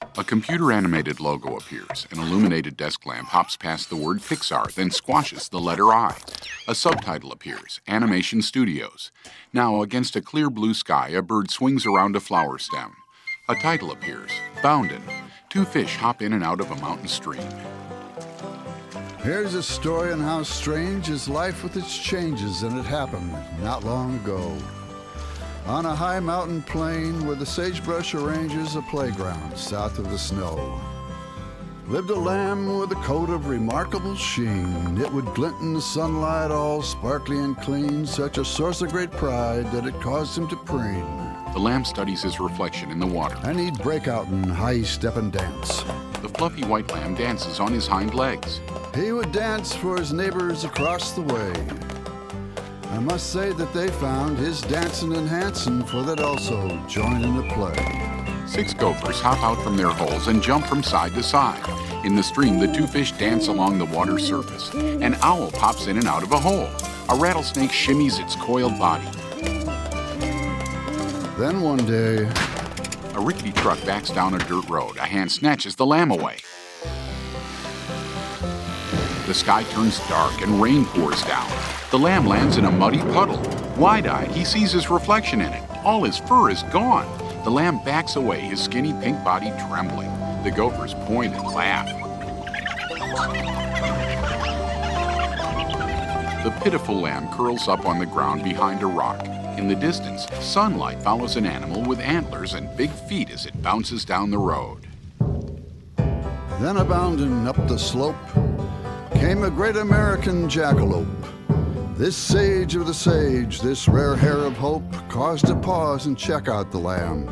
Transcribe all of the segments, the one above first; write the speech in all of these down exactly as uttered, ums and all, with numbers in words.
A computer-animated logo appears. An illuminated desk lamp hops past the word Pixar, then squashes the letter I. A subtitle appears, Animation Studios. Now, against a clear blue sky, a bird swings around a flower stem. A title appears, Boundin'. Two fish hop in and out of a mountain stream. Here's a story on how strange is life with its changes, and it happened not long ago. On a high mountain plain where the sagebrush arranges a playground south of the snow, lived a lamb with a coat of remarkable sheen. It would glint in the sunlight all sparkly and clean, such a source of great pride that it caused him to preen. The lamb studies his reflection in the water. And he'd break out in high step and dance. The fluffy white lamb dances on his hind legs. He would dance for his neighbors across the way. I must say that they found his dancing enhancing, for they'd also join in the play. Six gophers hop out from their holes and jump from side to side. In the stream, the two fish dance along the water's surface. An owl pops in and out of a hole. A rattlesnake shimmies its coiled body. Then one day, a rickety truck backs down a dirt road. A hand snatches the lamb away. The sky turns dark and rain pours down. The lamb lands in a muddy puddle. Wide-eyed, he sees his reflection in it. All his fur is gone. The lamb backs away, his skinny pink body trembling. The gophers point and laugh. The pitiful lamb curls up on the ground behind a rock. In the distance, sunlight follows an animal with antlers and big feet as it bounces down the road. Then a bounding up the slope came a great American jackalope. This sage of the sage, this rare hair of hope, caused to pause and check out the lamb.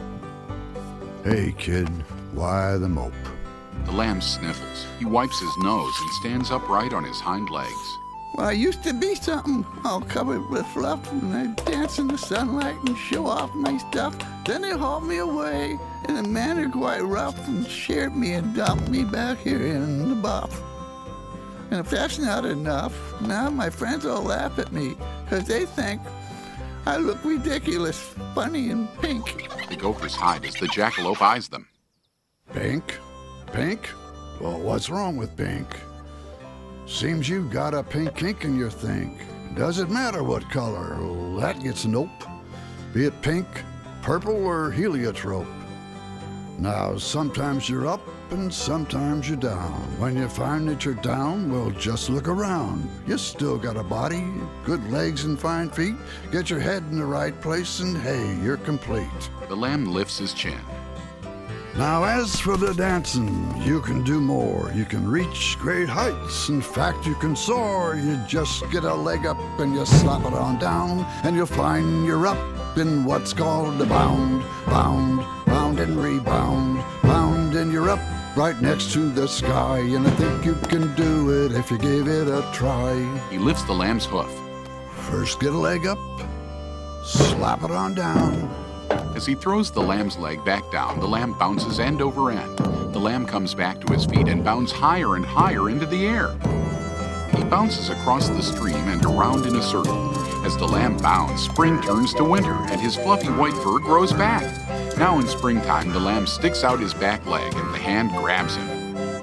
Hey kid, why the mope? The lamb sniffles. He wipes his nose and stands upright on his hind legs. Well, I used to be something all covered with fluff, and I'd dance in the sunlight and show off my stuff. Then they hauled me away in a manner quite rough and shared me and dumped me back here in the buff. And if that's not enough, now my friends all laugh at me because they think I look ridiculous, funny, and pink. The gophers hide as the jackalope eyes them. Pink? Pink? Well, what's wrong with pink? Seems you got a pink ink in your think. Does it matter what color? Well, that gets nope. Be it pink, purple, or heliotrope. Now, sometimes you're up and sometimes you're down. When you find that you're down, well, just look around. You still got a body, good legs and fine feet. Get your head in the right place and hey, you're complete. The lamb lifts his chin. Now, as for the dancing, you can do more. You can reach great heights. In fact, you can soar. You just get a leg up and you slap it on down, and you'll find you're up in what's called a bound. Bound, bound and rebound. Bound and you're up right next to the sky, and I think you can do it if you gave it a try. He lifts the lamb's hoof. First get a leg up, slap it on down. As he throws the lamb's leg back down, the lamb bounces end over end. The lamb comes back to his feet and bounds higher and higher into the air. He bounces across the stream and around in a circle. As the lamb bounds, spring turns to winter, and his fluffy white fur grows back. Now in springtime, the lamb sticks out his back leg, and the hand grabs him.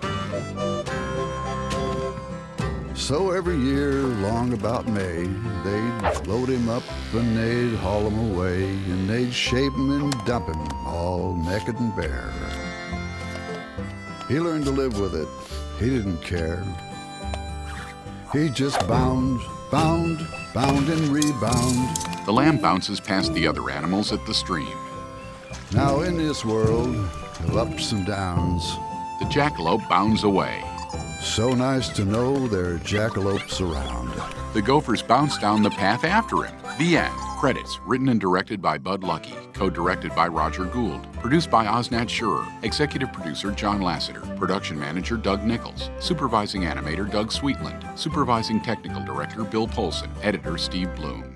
So every year, long about May, they'd load him up and they'd haul him away, and they'd shave him and dump him, all naked and bare. He learned to live with it. He didn't care. He just bound, bound, bound and rebound. The lamb bounces past the other animals at the stream. Now in this world of ups and downs, the jackalope bounds away. So nice to know there are jackalopes around. The gophers bounce down the path after him. The end. Credits. Written and directed by Bud Luckey. Co-directed by Roger Gould. Produced by Osnat Schurer. Executive producer John Lasseter. Production manager Doug Nichols. Supervising animator Doug Sweetland. Supervising technical director Bill Polson. Editor Steve Bloom.